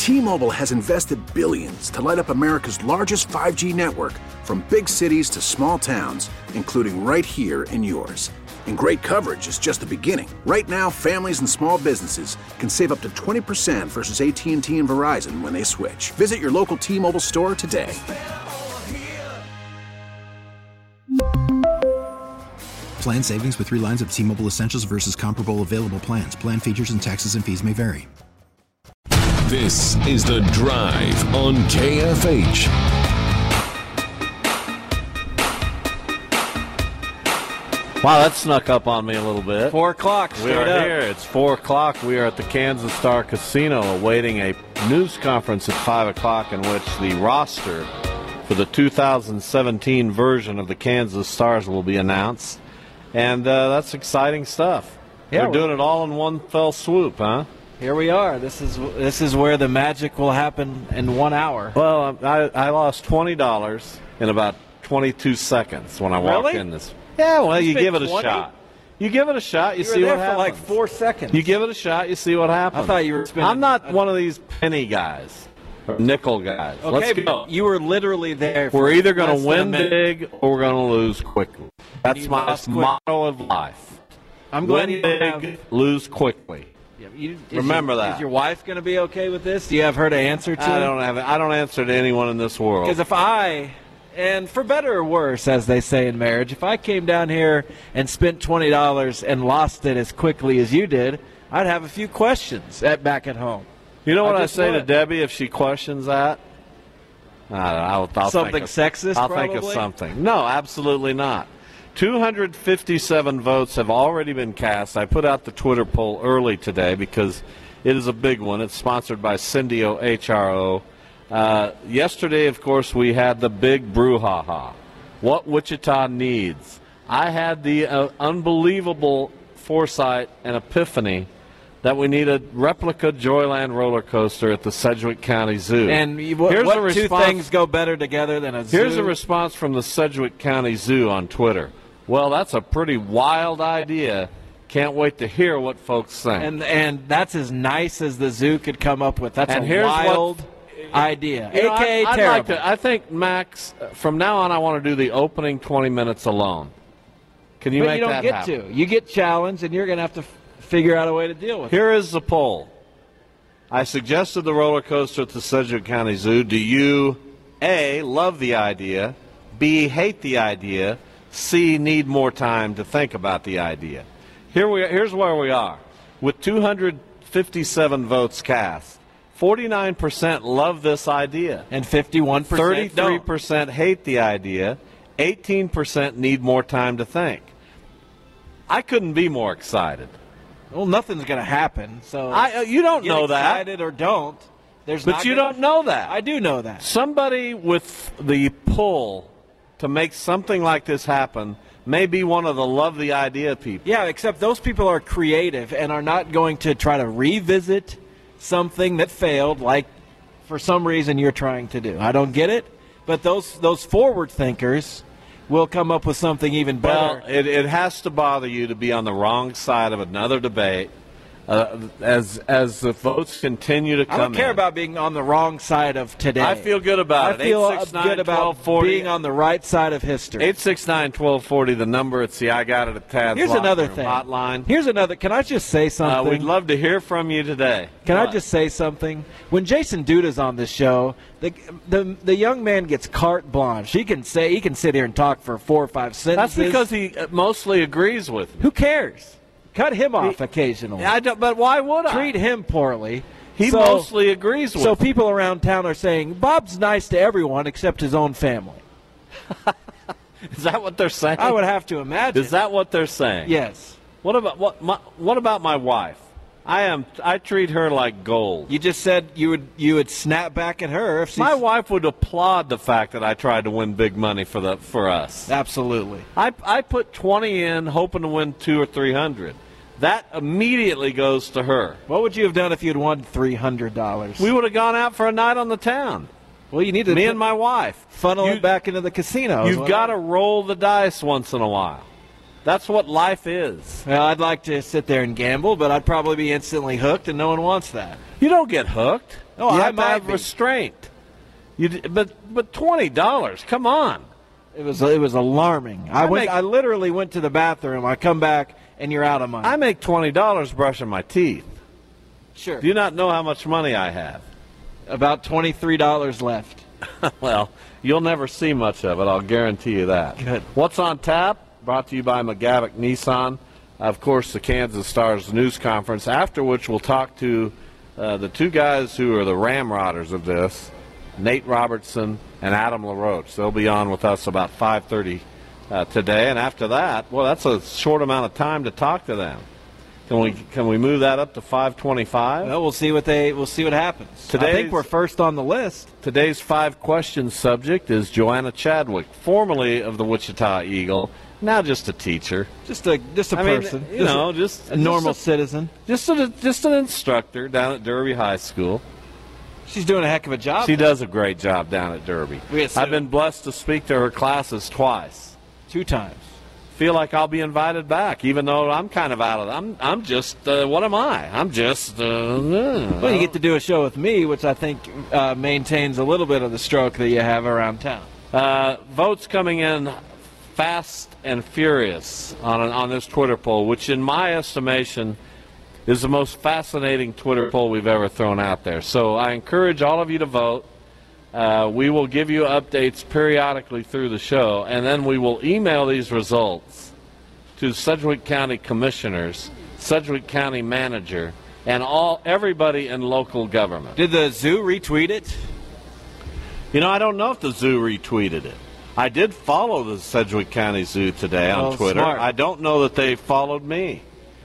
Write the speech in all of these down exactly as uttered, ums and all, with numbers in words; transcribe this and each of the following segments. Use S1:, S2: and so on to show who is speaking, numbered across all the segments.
S1: T-Mobile has invested billions to light up America's largest five G network, from big cities to small towns, including right here in yours. And great coverage is just the beginning. Right now, families and small businesses can save up to twenty percent versus A T and T and Verizon when they switch. Visit your local T-Mobile store today.
S2: Plan savings with three lines of T-Mobile Essentials versus comparable available plans. Plan features and taxes and fees may vary.
S3: This is The Drive on K F H.
S4: Wow, that snuck up on me a little bit.
S5: Four o'clock.
S4: We are
S5: up.
S4: here. It's four o'clock. We are at the Kansas Star Casino awaiting a news conference at five o'clock in which the roster for the two thousand seventeen version of the Kansas Stars will be announced. And uh, that's exciting stuff.
S5: Yeah,
S4: They're doing it all in one fell swoop, huh?
S5: Here we are. This is this is where the magic will happen in one hour.
S4: Well, I, I lost twenty dollars in about twenty-two seconds when I walked
S5: Really?
S4: in this. Yeah, well,
S5: You
S4: you
S5: spent
S4: give it a
S5: twenty?
S4: shot. You give it a shot, you,
S5: You
S4: see
S5: were
S4: what
S5: there
S4: happens.
S5: for like four seconds.
S4: You give it a shot, you see what happens.
S5: I thought you were spending-
S4: I'm not one of these penny guys, or nickel guys.
S5: Okay,
S4: Let's
S5: but
S4: go.
S5: you were literally there. For
S4: We're either going
S5: less
S4: to
S5: than a
S4: win
S5: minute.
S4: big or we're going to lose quickly. That's
S5: You
S4: my
S5: lost quick.
S4: motto of life.
S5: I'm glad
S4: Win
S5: you don't
S4: big,
S5: have-
S4: lose quickly.
S5: Yeah, you- is
S4: Remember
S5: your,
S4: that.
S5: Is your wife going to be okay with this? Do you have her to answer to?
S4: I don't have. I don't answer to anyone in this world.
S5: Because if I, and for better or worse, as they say in marriage, if I came down here and spent twenty dollars and lost it as quickly as you did, I'd have a few questions at, back at home.
S4: You know what I,
S5: just
S4: say to
S5: would.
S4: Debbie if she questions that? I don't know, I'll, I'll
S5: Something
S4: think of,
S5: sexist,
S4: I'll think of
S5: probably?
S4: something. No, absolutely not. two hundred fifty-seven votes have already been cast. I put out the Twitter poll early today because it is a big one. It's sponsored by Cindio H R O. Uh, yesterday, of course, we had the big brouhaha. What Wichita needs. I had the uh, unbelievable foresight and epiphany that we need a replica Joyland roller coaster at the Sedgwick County Zoo.
S5: And you- what,
S4: Here's
S5: what
S4: a
S5: two
S4: response-
S5: things go better together than a zoo?
S4: Here's a response from the Sedgwick County Zoo on Twitter. Well, that's a pretty wild idea. Can't wait to hear what folks think.
S5: And and that's as nice as the zoo could come up with. That's
S4: And
S5: a
S4: here's what-
S5: wild idea.
S4: You know,
S5: A K A
S4: I, I'd
S5: terrible.
S4: like to, I think, Max, uh, from now on, I want to do the opening twenty minutes alone. Can you
S5: but
S4: make
S5: you don't
S4: that
S5: get
S4: happen?
S5: to. You get challenged, and you're going to have to f- figure out a way to deal with it.
S4: Here is the poll. I suggested the roller coaster at the Sedgwick County Zoo. Do you, A, love the idea, B, hate the idea, C, need more time to think about the idea? Here we, here's where we are. With two hundred fifty-seven votes cast, forty-nine percent love this idea.
S5: And fifty-one percent
S4: thirty-three
S5: don't.
S4: percent hate the idea. eighteen percent need more time to think. I couldn't be more excited.
S5: Well, nothing's going to happen. So
S4: I, uh, you don't
S5: get
S4: know that.
S5: excited or don't. There's
S4: But
S5: not
S4: you
S5: gonna-
S4: don't know that.
S5: I do know that.
S4: Somebody with the pull to make something like this happen may be one of the love the idea people.
S5: Yeah, except those people are creative and are not going to try to revisit something that failed, like for some reason you're trying to do. I don't get it, but those those forward thinkers will come up with something even better.
S4: Well, it, it has to bother you to be on the wrong side of another debate uh, as as the votes continue to come
S5: I don't care
S4: in.
S5: about being on the wrong side of today.
S4: I feel good about
S5: I
S4: it.
S5: feel
S4: eight six nine,
S5: good about
S4: twelve forty.
S5: being on the right side of history.
S4: eight six nine, twelve forty, the number. It's the I Got It at Tad's
S5: Here's
S4: Locker
S5: another
S4: Room
S5: thing.
S4: hotline.
S5: Here's another. Can I just say
S4: Uh,
S5: something?
S4: we'd love to hear from you today.
S5: Can I
S4: What?
S5: just say something? When Jason Duda's on this show, the, the the young man gets carte blanche. He can say he can sit here and talk for four or five
S4: That's
S5: sentences.
S4: because he uh, mostly agrees with me.
S5: Who cares? Cut him off occasionally.
S4: I don't, but why would I?
S5: Treat him poorly.
S4: He
S5: So-
S4: mostly agrees with
S5: So
S4: me.
S5: people around town are saying Bob's nice to everyone except his own family.
S4: Is that what they're saying?
S5: I would have to imagine.
S4: Is that what they're saying?
S5: Yes.
S4: What about what? My, what about my wife? I am. I treat her like gold.
S5: You just said you would you would snap back at her if she
S4: My wife would applaud the fact that I tried to win big money for the for us.
S5: Absolutely.
S4: I I put twenty in, hoping to win two or three hundred. That immediately goes to her.
S5: What would you have done if you had won three hundred dollars?
S4: We would have gone out for a night on the town.
S5: Well, you need to
S4: Me
S5: put-
S4: and my wife.
S5: funnel
S4: You-
S5: it back into the casino. is
S4: You've
S5: what
S4: got
S5: I-
S4: to roll the dice once in a while. That's what life is.
S5: Well, I'd like to sit there and gamble, but I'd probably be instantly hooked, and no one wants that.
S4: You don't get hooked.
S5: Oh,
S4: you
S5: I
S4: have to
S5: might
S4: have
S5: be.
S4: restraint. You, d- but but twenty dollars. Come on.
S5: It was it was alarming. I,
S4: I
S5: went.
S4: make-
S5: I literally went to the bathroom. I come back, and you're out of money.
S4: I make twenty dollars brushing my teeth.
S5: sure.
S4: Do you not know how much money I have?
S5: About twenty-three dollars left.
S4: Well, you'll never see much of it. I'll guarantee you that.
S5: Good.
S4: What's on tap? Brought to you by McGavick Nissan. Of course, the Kansas Stars news conference, after which we'll talk to uh, the two guys who are the ramrodders of this, Nate Robertson and Adam LaRoche. They'll be on with us about five thirty uh, today. And after that, well, that's a short amount of time to talk to them. Can we can we move that up to five twenty-five?
S5: Well, we'll see what they. We'll see what happens. I
S4: Today's-
S5: think we're first on the list.
S4: Today's five-question subject is Joanna Chadwick, formerly of the Wichita Eagle, now just a teacher.
S5: Just a just a
S4: I mean,
S5: person.
S4: you
S5: Just
S4: know,
S5: a,
S4: just
S5: a normal
S4: just a,
S5: citizen.
S4: just a, just an instructor down at Derby High School.
S5: She's doing a heck of a job.
S4: She does a great job down at Derby.
S5: We assume.
S4: I've been blessed to speak to her classes twice.
S5: two times.
S4: Feel like I'll be invited back, even though I'm kind of out of. I'm I'm just uh, what am I? I'm just. Uh,
S5: Well, you get to do a show with me, which I think uh, maintains a little bit of the stroke that you have around town.
S4: Uh, votes coming in fast and furious on an, on this Twitter poll, which in my estimation is the most fascinating Twitter poll we've ever thrown out there. So I encourage all of you to vote. Uh, we will give you updates periodically through the show, and then we will email these results to Sedgwick County commissioners, Sedgwick County manager, and all everybody in local government.
S5: Did the zoo retweet it?
S4: You know, I don't know if the zoo retweeted it. I did follow the Sedgwick County Zoo today on
S5: Oh,
S4: Twitter.
S5: smart.
S4: I don't know that they followed me.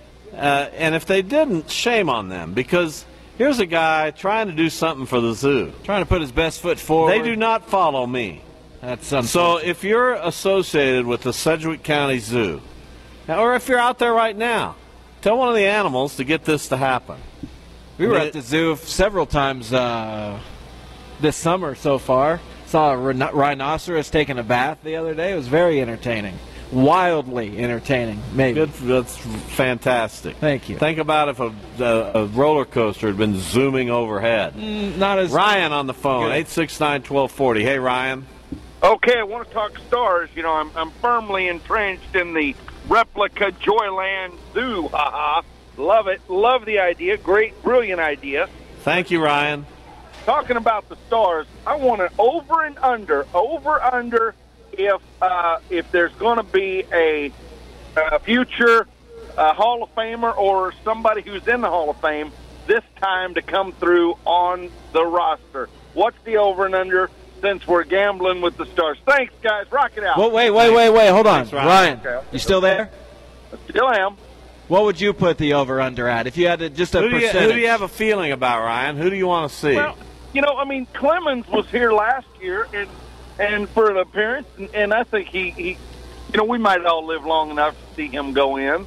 S4: Uh, and if they didn't, shame on them, because here's a guy trying to do something for the zoo.
S5: Trying to put his best foot forward.
S4: They do not follow me.
S5: That's
S4: So
S5: unfortunate.
S4: if you're associated with the Sedgwick County Zoo, or if you're out there right now, tell one of the animals to get this to happen.
S5: we were
S4: I mean,
S5: at the zoo several times uh, this summer so far. Saw a rhino- rhinoceros taking a bath the other day. It was very entertaining. Wildly entertaining, maybe.
S4: Good, that's fantastic.
S5: Thank you.
S4: Think about if a, a, a roller coaster had been zooming overhead.
S5: Mm, Not as
S4: Ryan on the phone,
S5: Good.
S4: eight six nine, one two four zero. Hey, Ryan.
S6: Okay, I want to talk stars. You know, I'm, I'm firmly entrenched in the replica Joyland Zoo. Ha ha. Love it. Love the idea. Great, brilliant idea.
S4: Thank you, Ryan.
S6: Talking about the stars, I want an over and under, over under if uh, if there's going to be a, a future uh, Hall of Famer or somebody who's in the Hall of Fame this time to come through on the roster. What's the over and under since we're gambling with the stars? Thanks, guys. Rock it out.
S5: Well, wait, wait, wait, wait. Hold on.
S4: Thanks, Ryan.
S5: Ryan,
S6: Okay.
S5: you still there?
S6: Still am.
S5: What would you put the over-under at if you had to, just a
S4: Who do, you,
S5: percentage?
S4: who do you have a feeling about, Ryan? Who do you want to see?
S6: Well, you know, I mean, Clemens was here last year and and for an appearance, and, and I think he, he, you know, we might all live long enough to see him go in.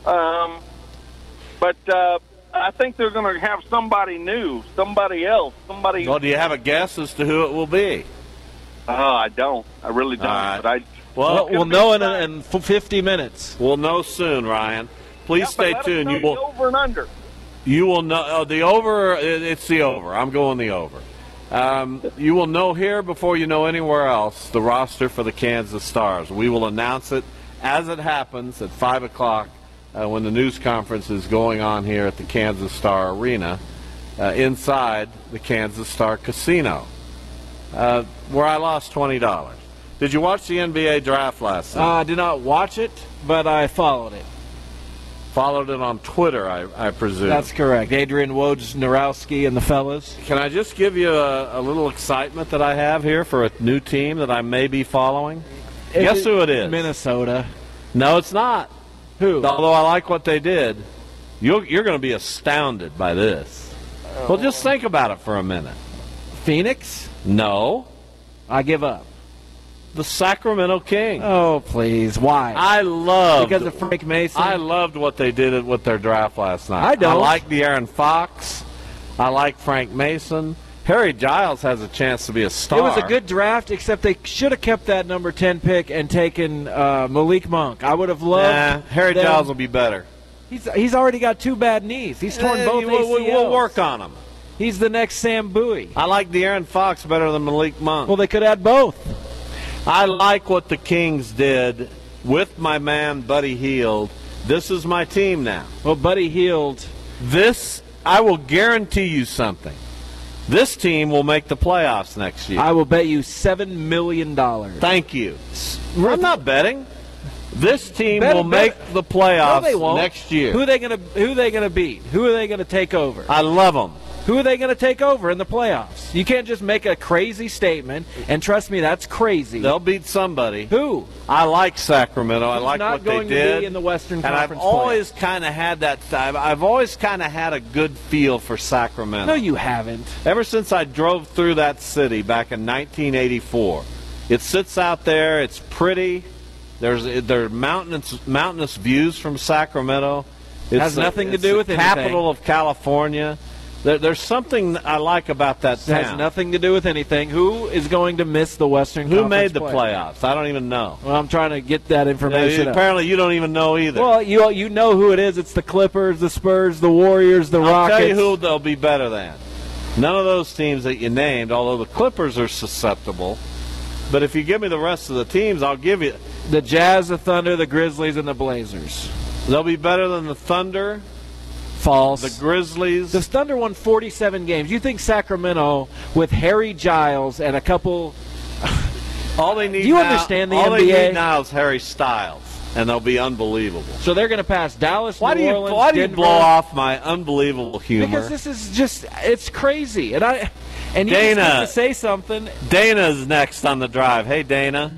S6: Um, but uh, I think they're going to have somebody new, somebody else, somebody.
S4: Well, do you have a guess as to who it will be?
S6: Oh, I don't. I really don't.
S4: All right.
S6: But I.
S4: Well,
S5: Well, we'll know in, in f- fifty minutes.
S4: we'll know soon, Ryan. Please
S6: Yeah, but
S4: stay
S6: let us
S4: tuned.
S6: know
S4: You
S6: the
S4: will.
S6: over and under.
S4: You will know oh, the over. it- It's the over. I'm going the over. Um, you will know here before you know anywhere else the roster for the Kansas Stars. We will announce it as it happens at five o'clock uh, when the news conference is going on here at the Kansas Star Arena uh, inside the Kansas Star Casino, uh, where I lost twenty dollars. Did you watch the N B A draft last
S5: Uh,
S4: night?
S5: I did not watch it, but I followed it.
S4: Followed it on Twitter, I, I presume.
S5: That's correct. Adrian Wojnarowski and the fellas.
S4: Can I just give you a, a little excitement that I have here for a new team that I may be following? Guess who it is?
S5: Minnesota.
S4: No, it's not.
S5: Who?
S4: Although I like what they did, you're, you're going to be astounded by this. Well, just think about it for a minute.
S5: Phoenix?
S4: No,
S5: I give up.
S4: the Sacramento Kings.
S5: Oh, please. Why?
S4: I loved
S5: because of Frank Mason?
S4: I loved what they did with their draft last night.
S5: I don't.
S4: I like De'Aaron Fox. I like Frank Mason. Harry Giles has a chance to be a star.
S5: It was a good draft, except they should have kept that number ten pick and taken uh, Malik Monk. I would have loved.
S4: Nah, Harry
S5: them.
S4: Giles will be better.
S5: He's he's already got two bad knees. He's torn
S4: Eh,
S5: both
S4: we'll,
S5: A C Ls.
S4: we'll work on him.
S5: He's the next Sam Bowie.
S4: I like De'Aaron Fox better than Malik Monk.
S5: Well, they could add both.
S4: I like what the Kings did with my man Buddy Hield. This is my team now.
S5: Well, Buddy Hield.
S4: This, I will guarantee you something. This team will make the playoffs next year.
S5: I will bet you seven million dollars.
S4: Thank you. I'm not betting. This team
S5: Bet-
S4: will
S5: bet-
S4: make the playoffs
S5: No, they won't.
S4: next year.
S5: Who are they going to Who are they going to beat? Who are they going to take over?
S4: I love them.
S5: Who are they going to take over in the playoffs? You can't just make a crazy statement, and trust me, that's crazy.
S4: They'll beat somebody.
S5: Who?
S4: I like Sacramento. I
S5: Who's
S4: like
S5: not
S4: what they
S5: going to
S4: did.
S5: be in the Western
S4: and I've
S5: Conference
S4: always kind of had that. I've, I've always kind of had a good feel for Sacramento.
S5: No, you haven't.
S4: Ever since I drove through that city back in nineteen eighty-four, it sits out there. It's pretty. There's there are mountainous mountainous views from Sacramento. It
S5: Has nothing to do with
S4: the
S5: anything.
S4: capital of California. There, there's something I like about that
S5: It
S4: town.
S5: has nothing to do with anything. Who is going to miss the Western
S4: Who
S5: Conference
S4: made the
S5: play?
S4: playoffs? I don't even know.
S5: Well, I'm trying to get that information.
S4: Yeah,
S5: up.
S4: apparently, you don't even know either.
S5: Well, you you know who it is. It's the Clippers, the Spurs, the Warriors, the
S4: I'll
S5: Rockets.
S4: tell you who they'll be better than. None of those teams that you named, although the Clippers are susceptible. But if you give me the rest of the teams, I'll give you.
S5: The Jazz, the Thunder, the Grizzlies, and the Blazers.
S4: They'll be better than the Thunder,
S5: False.
S4: the Grizzlies.
S5: The Thunder won forty-seven games. You think Sacramento, with Harry Giles and a couple...
S4: all they need
S5: Do you
S4: now,
S5: understand the
S4: all
S5: N B A?
S4: they need now is Harry Styles, and they'll be unbelievable.
S5: So they're going to pass Dallas,
S4: Why
S5: New
S4: do you
S5: Orleans,
S4: why do you
S5: Denver.
S4: blow off my unbelievable humor?
S5: Because this is just, it's crazy. And I, and you
S4: Dana.
S5: just need to say something.
S4: Dana's next on the drive. Hey, Dana.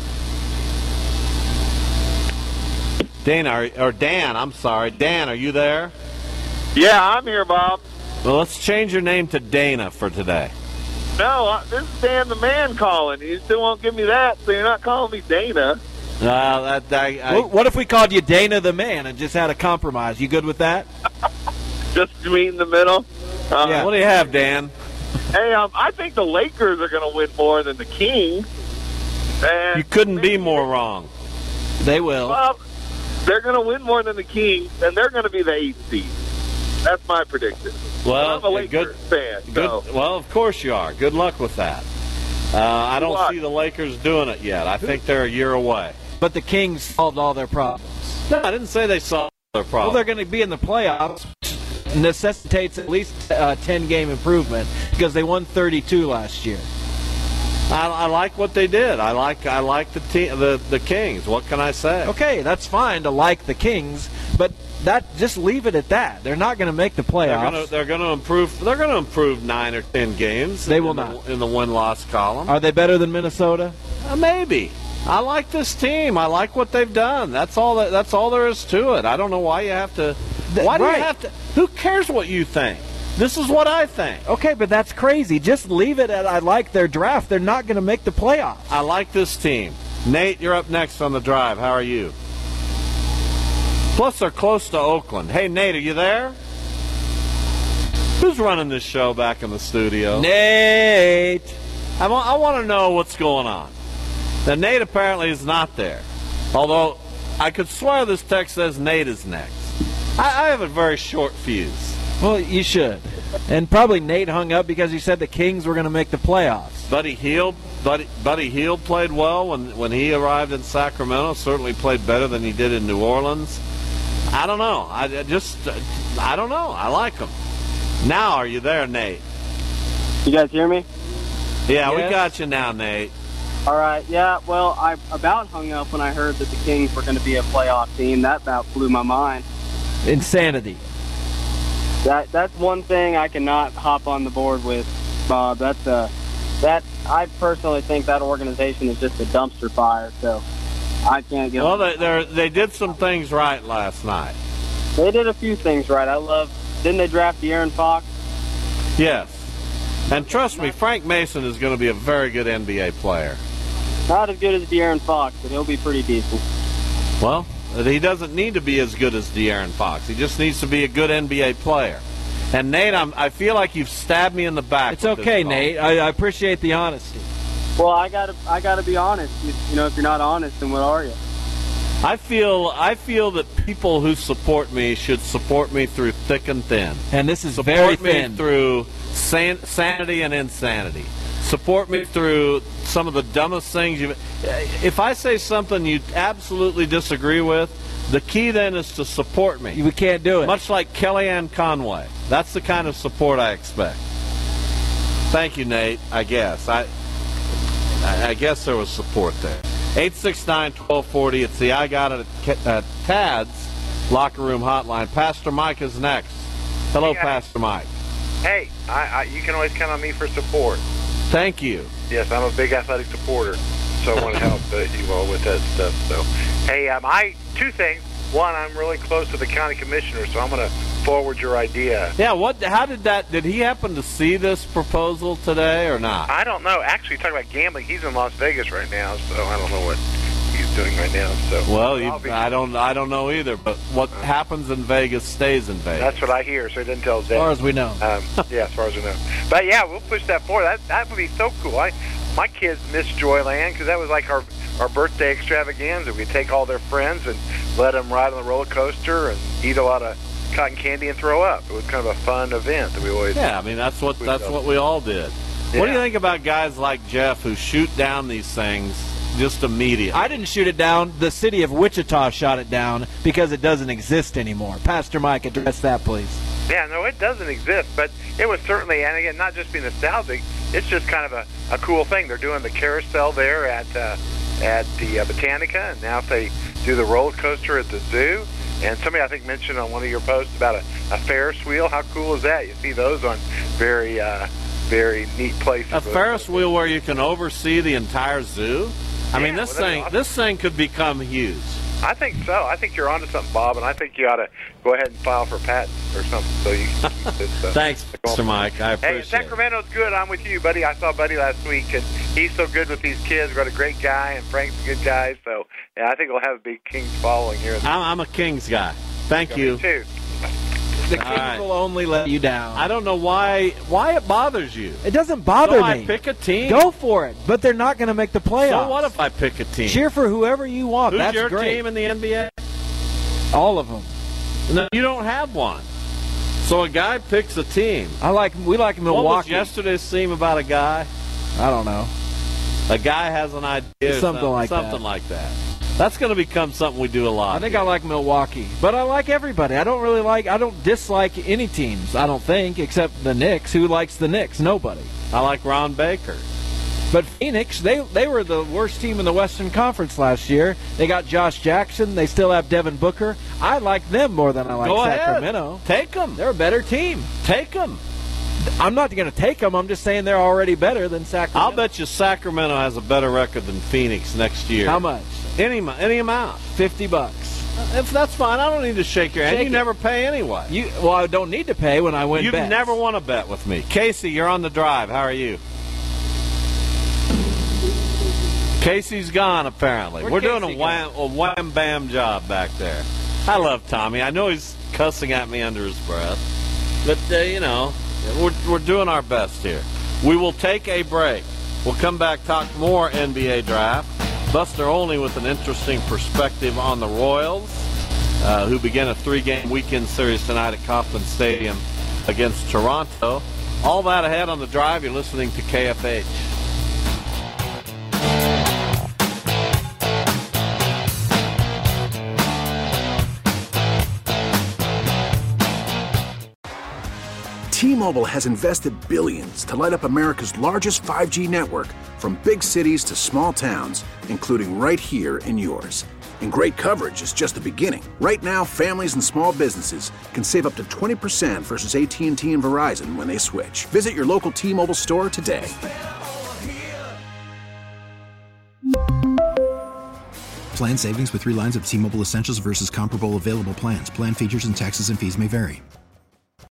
S4: Dana, are, or Dan, I'm sorry. Dan, are you there?
S6: Yeah, I'm here, Bob.
S4: Well, let's change your name to Dana for today.
S6: No, uh, this is Dan the Man calling. You still won't give me that, so you're not calling me Dana.
S4: Uh, that, I, I,
S5: What, what if we called you Dana the Man and just had a compromise? You good with that?
S6: Just meet in the middle. Uh,
S5: Yeah.
S4: What do you have, Dan?
S6: Hey, um, I think the Lakers are going to win more than the Kings. And
S4: You couldn't be more wrong.
S5: They will.
S6: Well, they're going to win more than the Kings, and they're going to be the eighth seed. That's my prediction.
S4: Well,
S6: I'm a Lakers
S4: good,
S6: fan.
S4: good.
S6: So.
S4: Well, of course you are. Good luck with that. Uh, I don't
S6: What?
S4: see the Lakers doing it yet. I think they're a year away.
S5: But the Kings solved all their problems.
S4: No, I didn't say they solved their
S5: Well,
S4: problem.
S5: they're going to be in the playoffs. Necessitates at least a ten-game improvement because they won thirty-two last year.
S4: I, I like what they did. I like I like the team, the the Kings. What can I say?
S5: Okay, that's fine to like the Kings, but that just leave it at that. They're not going to make the
S4: They're
S5: playoffs.
S4: going to they're going to improve. They're going to improve nine or ten games.
S5: They will
S4: in the-
S5: not.
S4: in the win-loss column.
S5: Are they better than Minnesota?
S4: Uh, maybe. I like this team. I like what they've done. That's all. That, that's all there is to it. I don't know why you have to. Why do
S5: right.
S4: you have to? Who cares what you think? This is what I think.
S5: Okay, but that's crazy. Just leave it at I like their draft. They're not going to make the playoffs.
S4: I like this team. Nate, you're up next on the drive. How are you? Plus, they're close to Oakland. Hey, Nate, are you there? Who's running this show back in the studio?
S5: Nate.
S4: I want, I want to know what's going on. Now, Nate apparently is not there. Although, I could swear this text says Nate is next. I, I have a very short fuse.
S5: Well, you should. And probably Nate hung up because he said the Kings were going to make the playoffs.
S4: Buddy Hield, Buddy, Buddy Hield played well when, when he arrived in Sacramento. Certainly played better than he did in New Orleans. I don't know. I, I just, I don't know. I like him. Now, are you there, Nate?
S7: You guys hear me?
S4: Yeah, we
S5: Yes.
S4: got you now, Nate.
S7: All right. Yeah, well, I about hung up when I heard that the Kings were going to be a playoff team. That about blew my mind.
S5: Insanity.
S7: That That's one thing I cannot hop on the board with, Bob. That's uh, that I personally think that organization is just a dumpster fire, so I can't get
S4: Well, they they're, they did some things right last night.
S7: They did a few things right. I love, didn't they draft De'Aaron Fox?
S4: Yes. And trust me, Frank Mason is going to be a very good N B A player.
S7: Not as good as De'Aaron Fox, but he'll be pretty decent.
S4: Well, he doesn't need to be as good as De'Aaron Fox. He just needs to be a good N B A player. And, Nate, I'm, I feel like you've stabbed me in the back.
S5: It's okay, Nate. I, I appreciate the honesty.
S7: Well, I gotta, I gotta be honest. You, you know, if you're not honest, then what are you?
S4: I feel, I feel that people who support me should support me through thick and thin.
S5: And this is
S4: support
S5: very
S4: me
S5: thin.
S4: through san- sanity and insanity. Support me through some of the dumbest things you've. If I say something you absolutely disagree with, the key then is to support me.
S5: We can't do it.
S4: Much like Kellyanne Conway. That's the kind of support I expect. Thank you, Nate. I guess I. I guess there was support there. eight six nine, one two four zero. It's the I Got It at uh, Tad's locker room hotline. Pastor Mike is next. Hello,
S8: Yeah.
S4: Pastor Mike.
S8: Hey, I, I, you can always count on me for support.
S4: Thank you.
S8: Yes, I'm a big athletic supporter, so I want to help uh, you all with that stuff. So, hey, um, I two things. One, I'm really close to the county commissioner, so I'm going to forward your idea.
S4: Yeah, what? How did that? Did he happen to see this proposal today or not?
S8: I don't know. Actually, talking about gambling, he's in Las Vegas right now, so I don't know what he's doing right now. So,
S4: Well, you,
S8: I'll be-
S4: I don't. I don't know either. But what happens in Vegas stays in Vegas.
S8: That's what I hear. So he didn't tell us
S5: As
S8: that.
S5: far as we know.
S8: Um, yeah, as far as we know. But yeah, we'll push that forward. That that would be so cool. I, my kids miss Joyland because that was like our our birthday extravaganza. We'd take all their friends and let them ride on the roller coaster and eat a lot of cotton candy and throw up. It was kind of a fun event that we always.
S4: Yeah, I mean that's what
S8: We
S4: that's
S8: don't.
S4: what we all did.
S8: Yeah.
S4: What do you think about guys like Jeff who shoot down these things just immediately?
S5: I didn't shoot it down. The city of Wichita shot it down because it doesn't exist anymore. Pastor Mike, address that, please.
S8: Yeah, no, it doesn't exist, but it was certainly, and again, not just being nostalgic, it's just kind of a, a cool thing. They're doing the carousel there at uh, at the uh, Botanica, and now if they do the roller coaster at the zoo, and somebody I think mentioned on one of your posts about a, a Ferris wheel. How cool is that? You see those on very, uh, very neat places.
S4: A Ferris wheel where you can oversee the entire zoo? I
S8: Yeah,
S4: mean, this
S8: well, that'd be
S4: thing
S8: awesome.
S4: this thing could become huge.
S8: I think so. I think you're onto something, Bob, and I think you ought to go ahead and file for patent or something so you can keep this. Uh,
S4: Thanks, Mister Mike. I
S8: Hey,
S4: appreciate it.
S8: Sacramento's good. I'm with you, buddy. I saw Buddy last week, and he's so good with these kids. We've got a great guy, and Frank's a good guy. So, yeah, I think we'll have a big Kings following here.
S4: I'm, I'm a Kings guy. Thank you.
S8: Me too.
S5: The
S4: All
S5: Kings
S4: right.
S5: will only let you down.
S4: I don't know why why it bothers you.
S5: It doesn't bother
S4: So
S5: me.
S4: I pick a team.
S5: Go for it. But they're not going to make the playoffs.
S4: So what if I pick a team?
S5: Cheer for whoever you want.
S4: Who's
S5: That's
S4: your
S5: great.
S4: team in the N B A?
S5: All of them.
S4: No, you don't have one. So a guy picks a team.
S5: I like. We like
S4: What was
S5: Milwaukee.
S4: yesterday's theme about a guy?
S5: I don't know.
S4: A guy has an idea. or
S5: Something like
S4: something
S5: that.
S4: like that. That's going to become something we do a lot.
S5: I think I like Milwaukee, but I like everybody. I don't really like. I don't dislike any teams. I don't think, except the Knicks. Who likes the Knicks? Nobody.
S4: I like Ron Baker.
S5: But Phoenix, they they were the worst team in the Western Conference last year. They got Josh Jackson. They still have Devin Booker. I like them more than I like
S4: Go
S5: Sacramento.
S4: ahead. Take them.
S5: They're a better team.
S4: Take them.
S5: I'm not going to take them. I'm just saying they're already better than Sacramento.
S4: I'll bet you Sacramento has a better record than Phoenix next year.
S5: How much?
S4: Any mo- any amount.
S5: Fifty bucks.
S4: If that's fine, I don't need to shake your hand.
S5: Shake
S4: You
S5: it.
S4: never pay anyway.
S5: You well, I don't need to pay when I win.
S4: You've
S5: bets.
S4: never won a bet with me. Casey, you're on the drive. How are you? Casey's gone, apparently.
S5: Where'd
S4: We're doing a
S5: Casey
S4: wham, a wham bam job back there. I love Tommy. I know he's cussing at me under his breath. But, uh, you know, we're, we're doing our best here. We will take a break. We'll come back, talk more N B A draft. Buster Olney with an interesting perspective on the Royals, uh, who begin a three-game weekend series tonight at Kauffman Stadium against Toronto. All that ahead on the drive. You're listening to K F H.
S1: T-Mobile has invested billions to light up America's largest five G network, from big cities to small towns, including right here in yours. And great coverage is just the beginning. Right now, families and small businesses can save up to twenty percent versus A T and T and Verizon when they switch. Visit your local T-Mobile store today.
S2: Plan savings with three lines of T-Mobile Essentials versus comparable available plans. Plan features and taxes and fees may vary.